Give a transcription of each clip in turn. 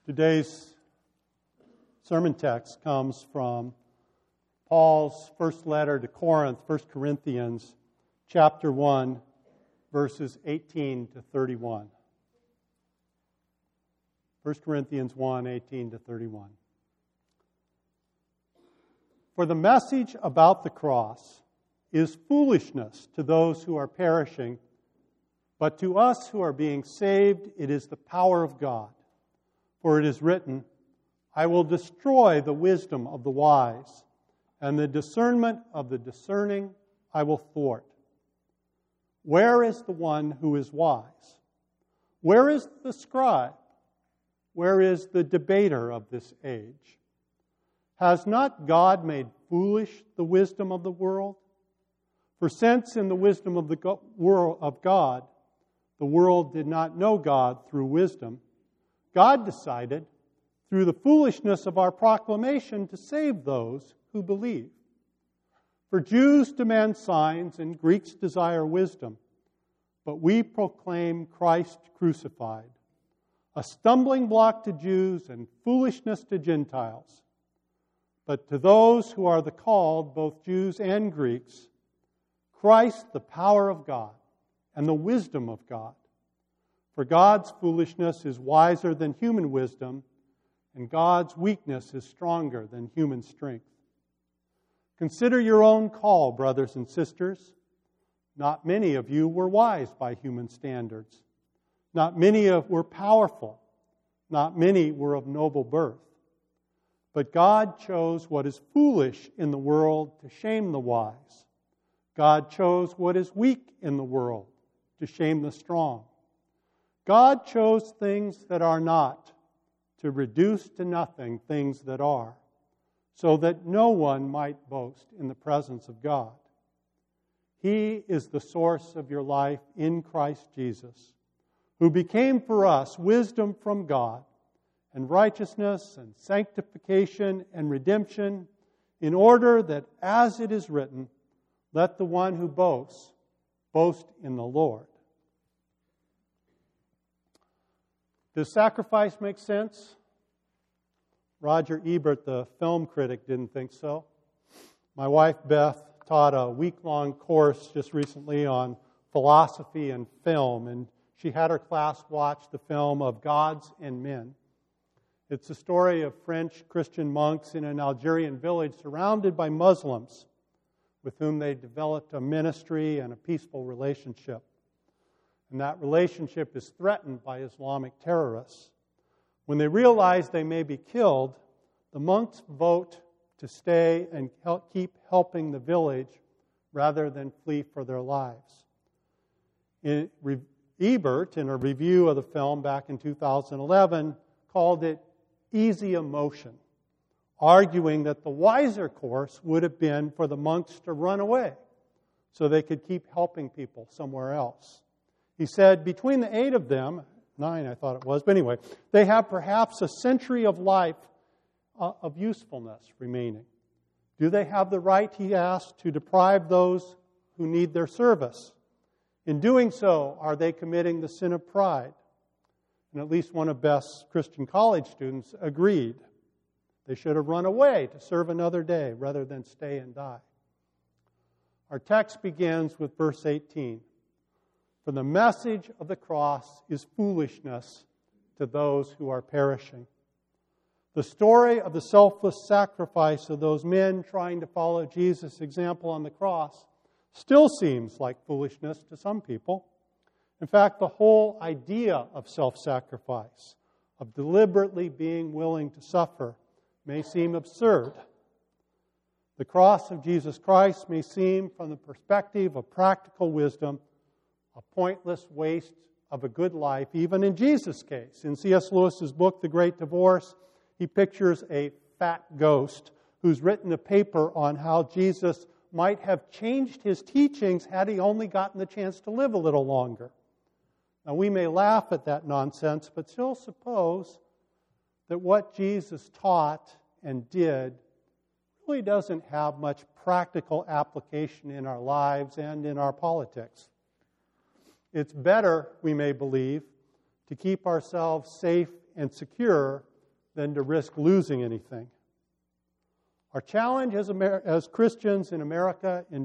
Today's sermon text comes from Paul's first letter to Corinth, 1 Corinthians, chapter 1, verses 18 to 31. 1 Corinthians 1, 18 to 31. For the message about the cross is foolishness to those who are perishing, but to us who are being saved, it is the power of God. For it is written, I will destroy the wisdom of the wise, and the discernment of the discerning I will thwart. Where is the one who is wise? Where is the scribe? Where is the debater of this age? Has not God made foolish the wisdom of the world? For since in the wisdom of the world of God, the world did not know God through wisdom, God decided, through the foolishness of our proclamation, to save those who believe. For Jews demand signs and Greeks desire wisdom, but we proclaim Christ crucified, a stumbling block to Jews and foolishness to Gentiles. But to those who are the called, both Jews and Greeks, Christ the power of God and the wisdom of God. For God's foolishness is wiser than human wisdom, and God's weakness is stronger than human strength. Consider your own call, brothers and sisters. Not many of you were wise by human standards. Not many were powerful. Not many were of noble birth. But God chose what is foolish in the world to shame the wise. God chose what is weak in the world to shame the strong. God chose things that are not to reduce to nothing things that are, so that no one might boast in the presence of God. He is the source of your life in Christ Jesus, who became for us wisdom from God and righteousness and sanctification and redemption, in order that, as it is written, let the one who boasts boast in the Lord. Does sacrifice make sense? Roger Ebert, the film critic, didn't think so. My wife Beth taught a week-long course just recently on philosophy and film, and she had her class watch the film of Gods and Men. It's a story of French Christian monks in an Algerian village surrounded by Muslims with whom they developed a ministry and a peaceful relationship. And that relationship is threatened by Islamic terrorists. When they realize they may be killed, the monks vote to stay and keep helping the village rather than flee for their lives. Ebert, in a review of the film back in 2011, called it easy emotion, arguing that the wiser course would have been for the monks to run away so they could keep helping people somewhere else. He said, between the 8 of them, 9 I thought it was, but anyway, they have perhaps a century of life of usefulness remaining. Do they have the right, he asked, to deprive those who need their service? In doing so, are they committing the sin of pride? And at least one of Beth's Christian college students agreed. They should have run away to serve another day rather than stay and die. Our text begins with verse 18. For the message of the cross is foolishness to those who are perishing. The story of the selfless sacrifice of those men trying to follow Jesus' example on the cross still seems like foolishness to some people. In fact, the whole idea of self-sacrifice, of deliberately being willing to suffer, may seem absurd. The cross of Jesus Christ may seem, from the perspective of practical wisdom, a pointless waste of a good life, even in Jesus' case. In C.S. Lewis's book, The Great Divorce, he pictures a fat ghost who's written a paper on how Jesus might have changed his teachings had he only gotten the chance to live a little longer. Now, we may laugh at that nonsense, but still suppose that what Jesus taught and did really doesn't have much practical application in our lives and in our politics. It's better, we may believe, to keep ourselves safe and secure than to risk losing anything. Our challenge as Christians in America in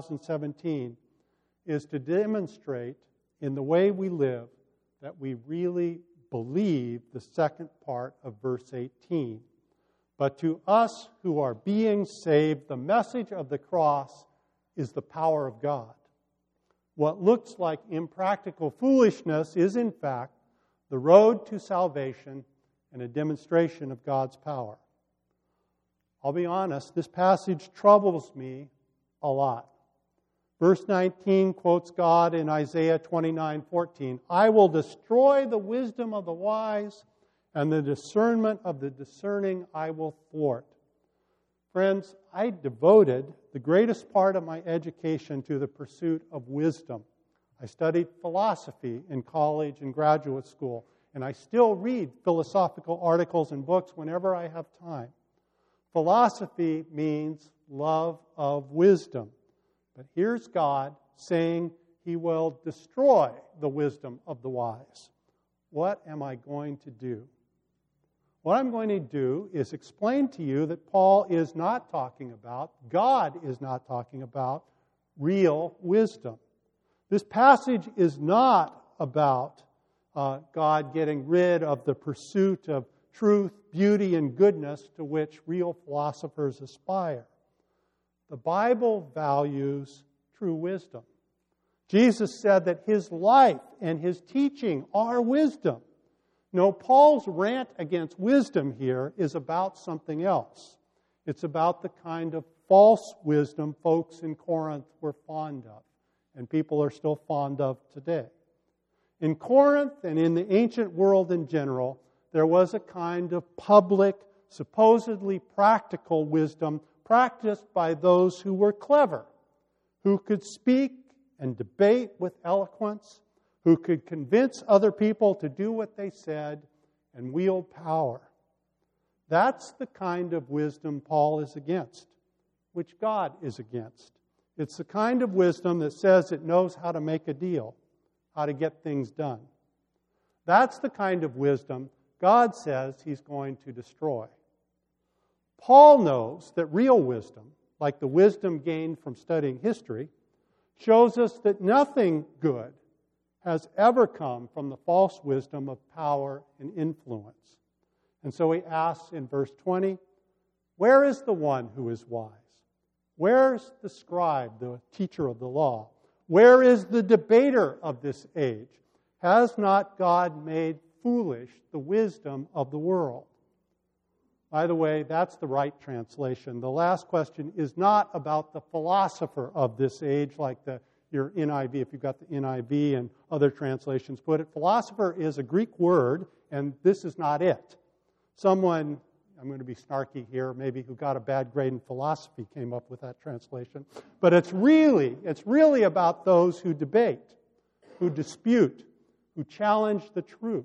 2017 is to demonstrate in the way we live that we really believe the second part of verse 18. But to us who are being saved, the message of the cross is the power of God. What looks like impractical foolishness is, in fact, the road to salvation and a demonstration of God's power. I'll be honest, this passage troubles me a lot. Verse 19 quotes God in Isaiah 29:14. I will destroy the wisdom of the wise, and the discernment of the discerning I will thwart. Friends, I devoted the greatest part of my education to the pursuit of wisdom. I studied philosophy in college and graduate school, and I still read philosophical articles and books whenever I have time. Philosophy means love of wisdom. But here's God saying He will destroy the wisdom of the wise. What am I going to do? What I'm going to do is explain to you that Paul is not talking about, God is not talking about, real wisdom. This passage is not about God getting rid of the pursuit of truth, beauty, and goodness to which real philosophers aspire. The Bible values true wisdom. Jesus said that His life and His teaching are wisdom. No, Paul's rant against wisdom here is about something else. It's about the kind of false wisdom folks in Corinth were fond of, and people are still fond of today. In Corinth and in the ancient world in general, there was a kind of public, supposedly practical wisdom practiced by those who were clever, who could speak and debate with eloquence, who could convince other people to do what they said and wield power. That's the kind of wisdom Paul is against, which God is against. It's the kind of wisdom that says it knows how to make a deal, how to get things done. That's the kind of wisdom God says He's going to destroy. Paul knows that real wisdom, like the wisdom gained from studying history, shows us that nothing good has ever come from the false wisdom of power and influence. And so he asks in verse 20, where is the one who is wise? Where's the scribe, the teacher of the law? Where is the debater of this age? Has not God made foolish the wisdom of the world? By the way, that's the right translation. The last question is not about the philosopher of this age, like your NIV, if you've got the NIV and other translations put it. Philosopher is a Greek word, and this is not it. Someone, I'm going to be snarky here, maybe who got a bad grade in philosophy came up with that translation. But it's really about those who debate, who dispute, who challenge the truth.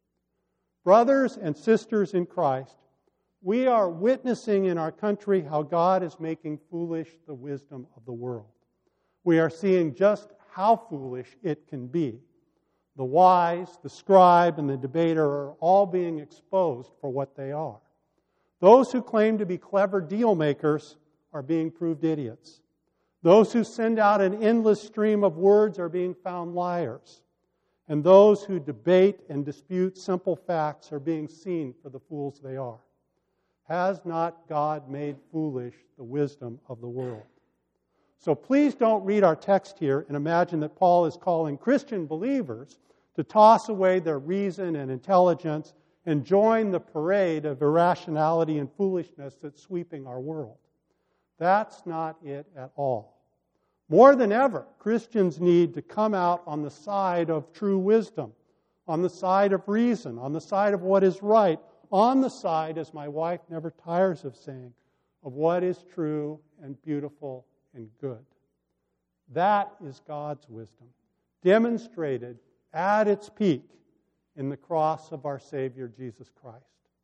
Brothers and sisters in Christ, we are witnessing in our country how God is making foolish the wisdom of the world. We are seeing just how foolish it can be. The wise, the scribe, and the debater are all being exposed for what they are. Those who claim to be clever deal makers are being proved idiots. Those who send out an endless stream of words are being found liars. And those who debate and dispute simple facts are being seen for the fools they are. Has not God made foolish the wisdom of the world? So please don't read our text here and imagine that Paul is calling Christian believers to toss away their reason and intelligence and join the parade of irrationality and foolishness that's sweeping our world. That's not it at all. More than ever, Christians need to come out on the side of true wisdom, on the side of reason, on the side of what is right, on the side, as my wife never tires of saying, of what is true and beautiful and good. That is God's wisdom, demonstrated at its peak in the cross of our Savior, Jesus Christ.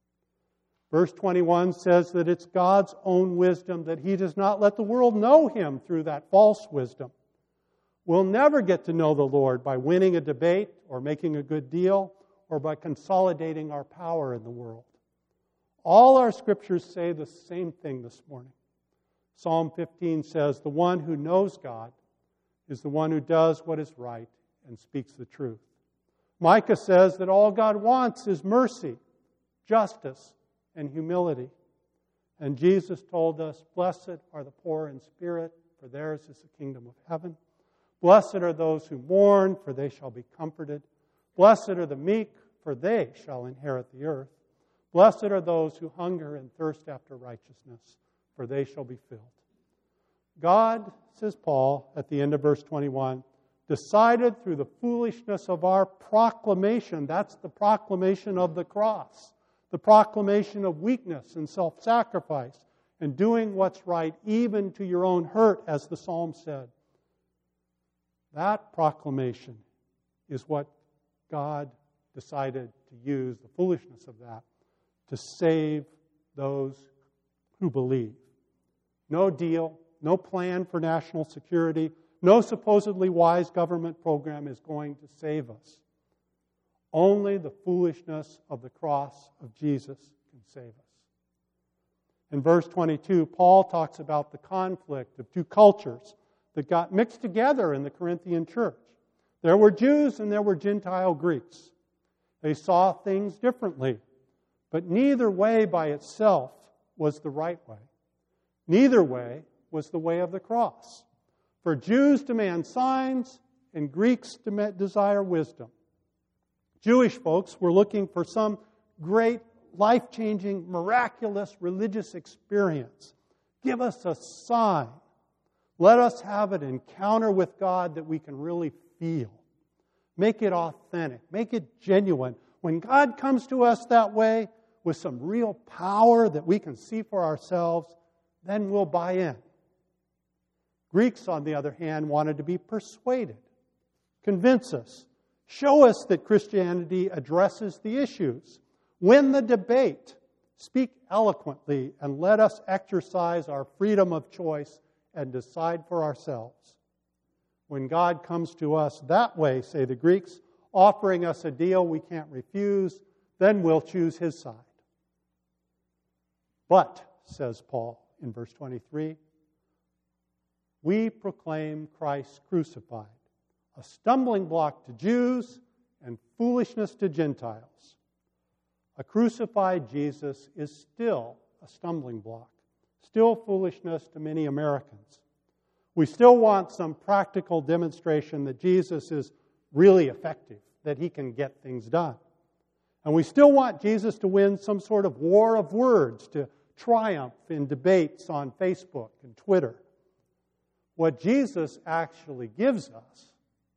Verse 21 says that it's God's own wisdom that He does not let the world know Him through that false wisdom. We'll never get to know the Lord by winning a debate or making a good deal or by consolidating our power in the world. All our scriptures say the same thing this morning. Psalm 15 says, the one who knows God is the one who does what is right and speaks the truth. Micah says that all God wants is mercy, justice, and humility. And Jesus told us, blessed are the poor in spirit, for theirs is the kingdom of heaven. Blessed are those who mourn, for they shall be comforted. Blessed are the meek, for they shall inherit the earth. Blessed are those who hunger and thirst after righteousness, for they shall be filled. God, says Paul at the end of verse 21, decided through the foolishness of our proclamation, that's the proclamation of the cross, the proclamation of weakness and self-sacrifice, and doing what's right even to your own hurt, as the psalm said. That proclamation is what God decided to use, the foolishness of that, to save those who believe. No deal, no plan for national security, no supposedly wise government program is going to save us. Only the foolishness of the cross of Jesus can save us. In verse 22, Paul talks about the conflict of two cultures that got mixed together in the Corinthian church. There were Jews and there were Gentile Greeks. They saw things differently, but neither way by itself was the right way. Neither way was the way of the cross. For Jews demand signs and Greeks desire wisdom. Jewish folks were looking for some great, life-changing, miraculous religious experience. Give us a sign. Let us have an encounter with God that we can really feel. Make it authentic. Make it genuine. When God comes to us that way, with some real power that we can see for ourselves, then we'll buy in. Greeks, on the other hand, wanted to be persuaded. Convince us. Show us that Christianity addresses the issues. Win the debate. Speak eloquently and let us exercise our freedom of choice and decide for ourselves. When God comes to us that way, say the Greeks, offering us a deal we can't refuse, then we'll choose His side. But, says Paul in verse 23, we proclaim Christ crucified, a stumbling block to Jews and foolishness to Gentiles. A crucified Jesus is still a stumbling block, still foolishness to many Americans. We still want some practical demonstration that Jesus is really effective, that He can get things done. And we still want Jesus to win some sort of war of words, to triumph in debates on Facebook and Twitter. What Jesus actually gives us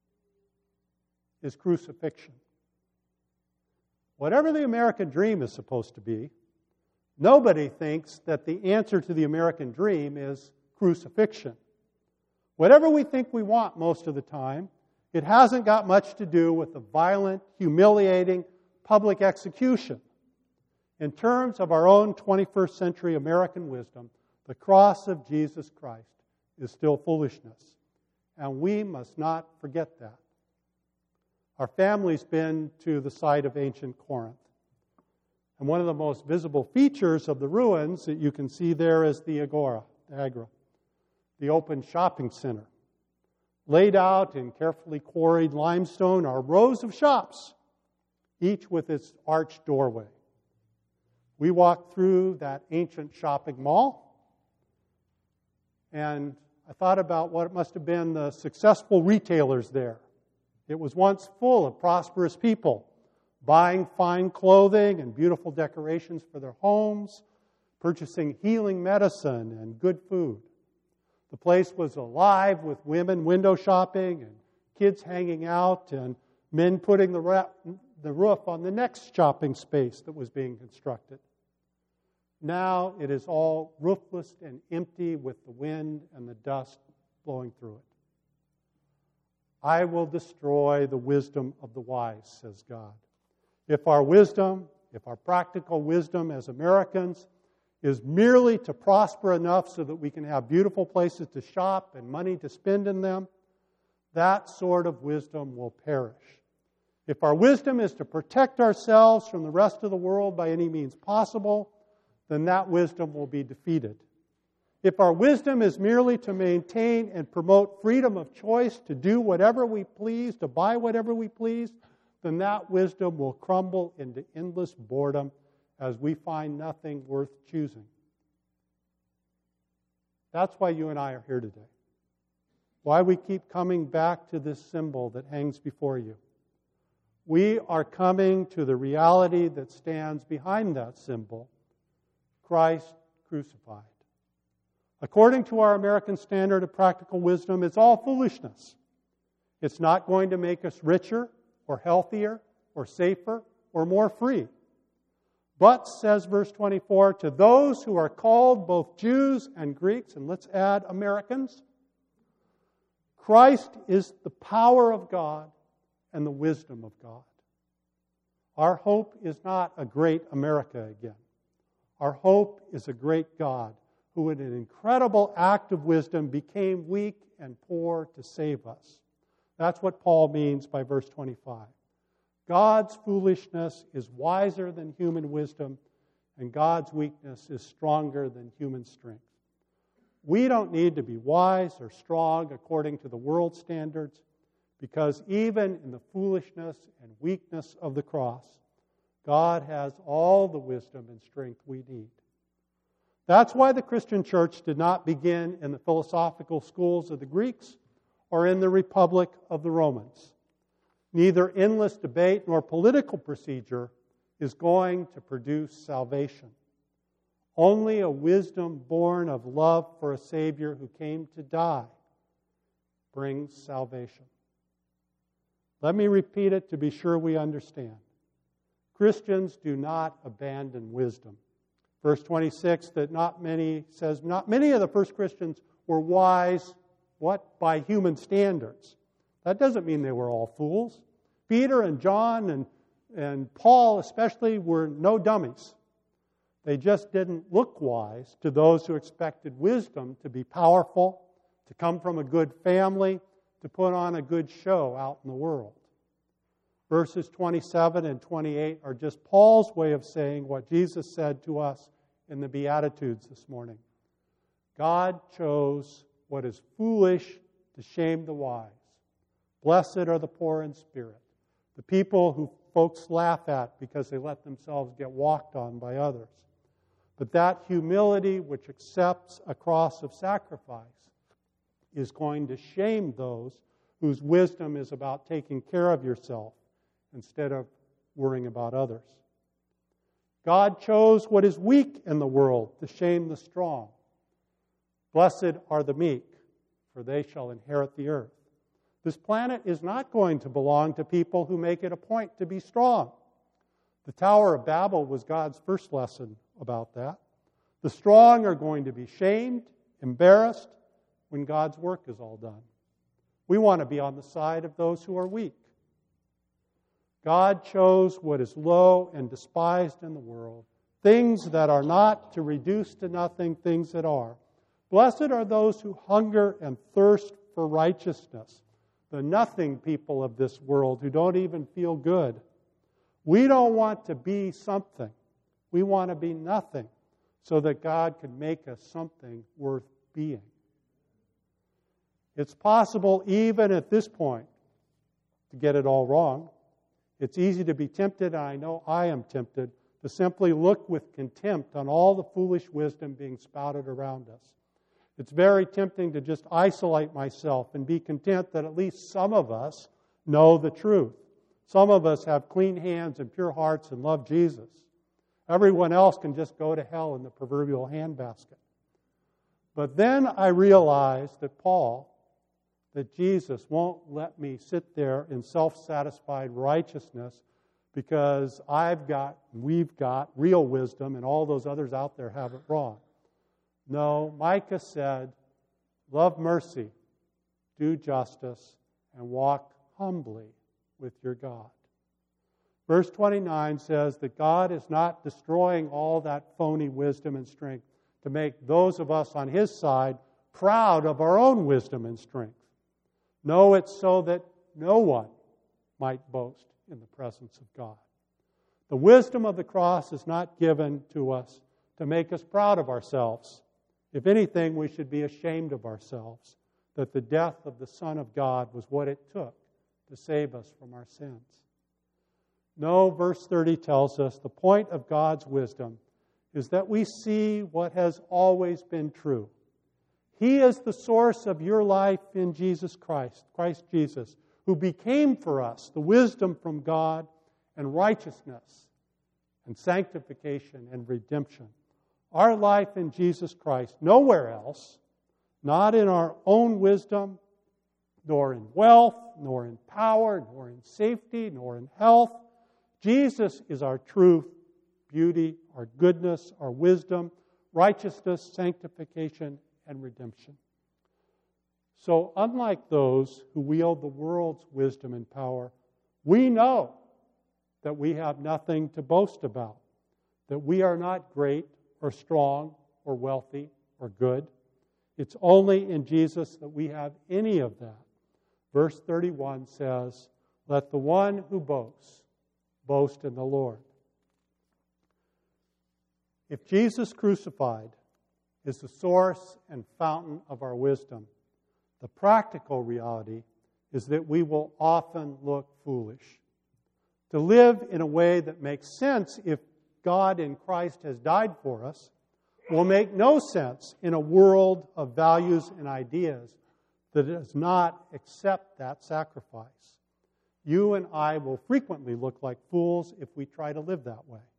is crucifixion. Whatever the American dream is supposed to be, nobody thinks that the answer to the American dream is crucifixion. Whatever we think we want most of the time, it hasn't got much to do with the violent, humiliating public execution. In terms of our own 21st century American wisdom, the cross of Jesus Christ is still foolishness. And we must not forget that. Our family's been to the site of ancient Corinth. And one of the most visible features of the ruins that you can see there is the Agora, the open shopping center. Laid out in carefully quarried limestone are rows of shops, each with its arched doorway. We walked through that ancient shopping mall, and I thought about what it must have been the successful retailers there. It was once full of prosperous people, buying fine clothing and beautiful decorations for their homes, purchasing healing medicine and good food. The place was alive with women window shopping and kids hanging out and men putting the roof on the next shopping space that was being constructed. Now it is all roofless and empty with the wind and the dust blowing through it. I will destroy the wisdom of the wise, says God. If our practical wisdom as Americans is merely to prosper enough so that we can have beautiful places to shop and money to spend in them, that sort of wisdom will perish. If our wisdom is to protect ourselves from the rest of the world by any means possible, then that wisdom will be defeated. If our wisdom is merely to maintain and promote freedom of choice, to do whatever we please, to buy whatever we please, then that wisdom will crumble into endless boredom as we find nothing worth choosing. That's why you and I are here today. Why we keep coming back to this symbol that hangs before you. We are coming to the reality that stands behind that symbol, Christ crucified. According to our American standard of practical wisdom, it's all foolishness. It's not going to make us richer or healthier or safer or more free. But, says verse 24, to those who are called both Jews and Greeks, and let's add Americans, Christ is the power of God and the wisdom of God. Our hope is not a great America again. Our hope is a great God who in an incredible act of wisdom became weak and poor to save us. That's what Paul means by verse 25. God's foolishness is wiser than human wisdom, and God's weakness is stronger than human strength. We don't need to be wise or strong according to the world's standards, because even in the foolishness and weakness of the cross, God has all the wisdom and strength we need. That's why the Christian church did not begin in the philosophical schools of the Greeks or in the Republic of the Romans. Neither endless debate nor political procedure is going to produce salvation. Only a wisdom born of love for a Savior who came to die brings salvation. Let me repeat it to be sure we understand. Christians do not abandon wisdom. Verse 26 that not many of the first Christians were wise, what? By human standards. That doesn't mean they were all fools. Peter and John and Paul especially were no dummies. They just didn't look wise to those who expected wisdom to be powerful, to come from a good family, to put on a good show out in the world. Verses 27 and 28 are just Paul's way of saying what Jesus said to us in the Beatitudes this morning. God chose what is foolish to shame the wise. Blessed are the poor in spirit, the people who folks laugh at because they let themselves get walked on by others. But that humility which accepts a cross of sacrifice is going to shame those whose wisdom is about taking care of yourself instead of worrying about others. God chose what is weak in the world to shame the strong. Blessed are the meek, for they shall inherit the earth. This planet is not going to belong to people who make it a point to be strong. The Tower of Babel was God's first lesson about that. The strong are going to be shamed, embarrassed, when God's work is all done. We want to be on the side of those who are weak. God chose what is low and despised in the world, things that are not, to reduce to nothing things that are. Blessed are those who hunger and thirst for righteousness, the nothing people of this world who don't even feel good. We don't want to be something. We want to be nothing so that God can make us something worth being. It's possible even at this point to get it all wrong. It's easy to be tempted, and I know I am tempted, to simply look with contempt on all the foolish wisdom being spouted around us. It's very tempting to just isolate myself and be content that at least some of us know the truth. Some of us have clean hands and pure hearts and love Jesus. Everyone else can just go to hell in the proverbial handbasket. But then I realized that Jesus won't let me sit there in self-satisfied righteousness because we've got real wisdom and all those others out there have it wrong. No, Micah said, love mercy, do justice, and walk humbly with your God. Verse 29 says that God is not destroying all that phony wisdom and strength to make those of us on His side proud of our own wisdom and strength. No, it's so that no one might boast in the presence of God. The wisdom of the cross is not given to us to make us proud of ourselves. If anything, we should be ashamed of ourselves, that the death of the Son of God was what it took to save us from our sins. No, verse 30 tells us the point of God's wisdom is that we see what has always been true. He is the source of your life in Jesus Christ, Christ Jesus, who became for us the wisdom from God and righteousness and sanctification and redemption. Our life in Jesus Christ, nowhere else, not in our own wisdom, nor in wealth, nor in power, nor in safety, nor in health. Jesus is our truth, beauty, our goodness, our wisdom, righteousness, sanctification, and redemption. So unlike those who wield the world's wisdom and power, we know that we have nothing to boast about, that we are not great or strong or wealthy or good. It's only in Jesus that we have any of that. Verse 31 says, "Let the one who boasts, boast in the Lord." If Jesus crucified is the source and fountain of our wisdom, the practical reality is that we will often look foolish. To live in a way that makes sense if God in Christ has died for us will make no sense in a world of values and ideas that does not accept that sacrifice. You and I will frequently look like fools if we try to live that way.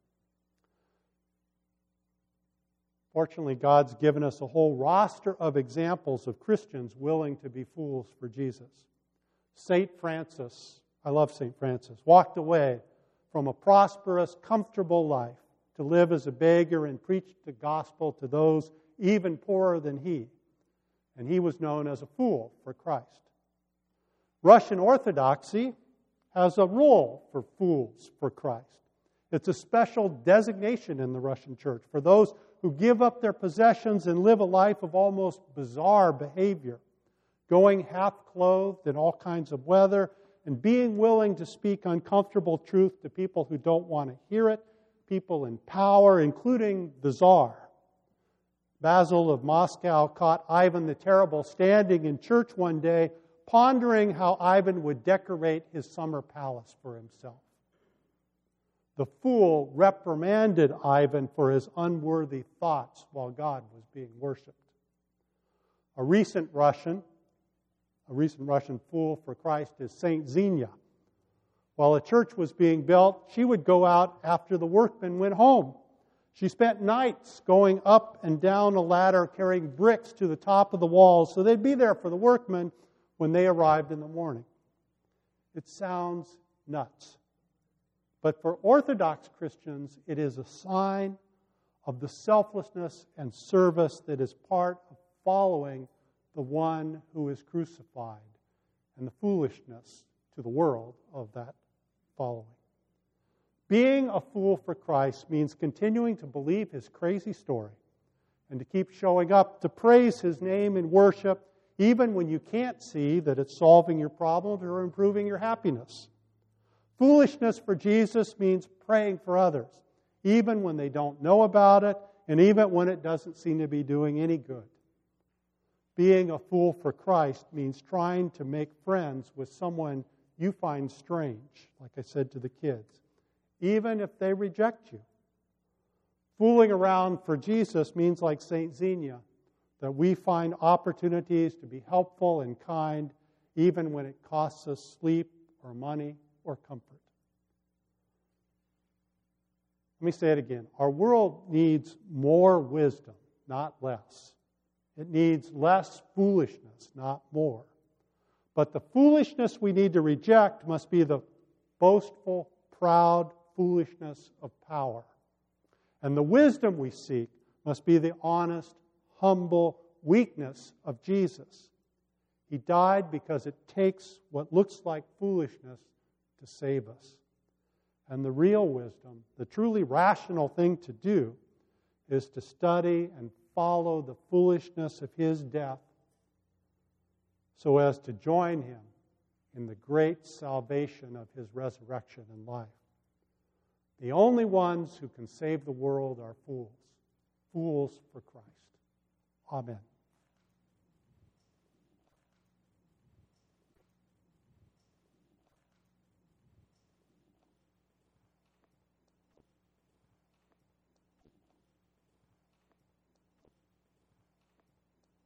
Fortunately, God's given us a whole roster of examples of Christians willing to be fools for Jesus. St. Francis, I love St. Francis, walked away from a prosperous, comfortable life to live as a beggar and preach the gospel to those even poorer than he. And he was known as a fool for Christ. Russian Orthodoxy has a role for fools for Christ. It's a special designation in the Russian Church for those who give up their possessions and live a life of almost bizarre behavior, going half-clothed in all kinds of weather and being willing to speak uncomfortable truth to people who don't want to hear it, people in power, including the Tsar. Basil of Moscow caught Ivan the Terrible standing in church one day, pondering how Ivan would decorate his summer palace for himself. The fool reprimanded Ivan for his unworthy thoughts while God was being worshipped. A recent Russian fool for Christ is Saint Xenia. While a church was being built, she would go out after the workmen went home. She spent nights going up and down a ladder carrying bricks to the top of the walls so they'd be there for the workmen when they arrived in the morning. It sounds nuts. But for Orthodox Christians, it is a sign of the selflessness and service that is part of following the one who is crucified and the foolishness to the world of that following. Being a fool for Christ means continuing to believe his crazy story and to keep showing up to praise his name in worship even when you can't see that it's solving your problems or improving your happiness. Foolishness for Jesus means praying for others, even when they don't know about it and even when it doesn't seem to be doing any good. Being a fool for Christ means trying to make friends with someone you find strange, like I said to the kids, even if they reject you. Fooling around for Jesus means, like St. Xenia, that we find opportunities to be helpful and kind, even when it costs us sleep or money or comfort. Let me say it again. Our world needs more wisdom, not less. It needs less foolishness, not more. But the foolishness we need to reject must be the boastful, proud foolishness of power. And the wisdom we seek must be the honest, humble weakness of Jesus. He died because it takes what looks like foolishness to save us. And the real wisdom, the truly rational thing to do, is to study and follow the foolishness of his death so as to join him in the great salvation of his resurrection and life. The only ones who can save the world are fools. fools for Christ. Amen.